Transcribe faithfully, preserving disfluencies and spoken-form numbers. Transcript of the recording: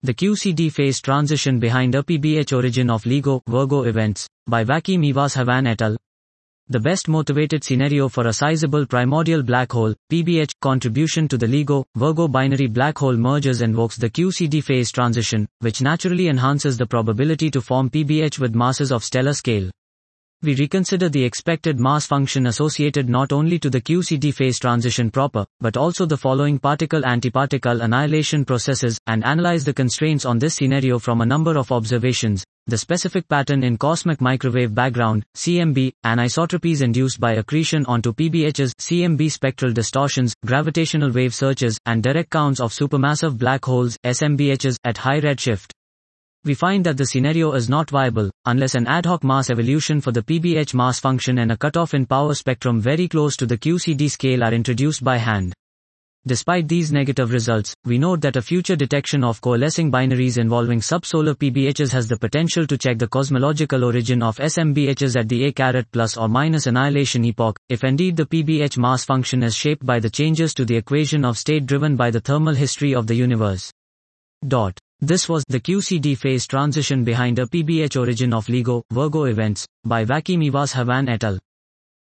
The Q C D phase transition behind a P B H origin of LIGO, Virgo events, by Joaquim Ivas Havan et al. The best motivated scenario for a sizable primordial black hole, P B H, contribution to the LIGO, Virgo binary black hole mergers invokes the Q C D phase transition, which naturally enhances the probability to form P B H with masses of stellar scale. We reconsider the expected mass function associated not only to the Q C D phase transition proper, but also the following particle-antiparticle annihilation processes, and analyze the constraints on this scenario from a number of observations: the specific pattern in cosmic microwave background, C M B, anisotropies induced by accretion onto P B Hs, C M B spectral distortions, gravitational wave searches, and direct counts of supermassive black holes, S M B Hs, at high redshift. We find that the scenario is not viable, unless an ad hoc mass evolution for the P B H mass function and a cutoff in power spectrum very close to the Q C D scale are introduced by hand. Despite these negative results, we note that a future detection of coalescing binaries involving subsolar P B Hs has the potential to check the cosmological origin of S M B Hs at the A plus or minus annihilation epoch, if indeed the P B H mass function is shaped by the changes to the equation of state driven by the thermal history of the universe. Dot. This was the Q C D phase transition behind a P B H origin of LIGO, Virgo events, by Joaquim Ivas Havan et al.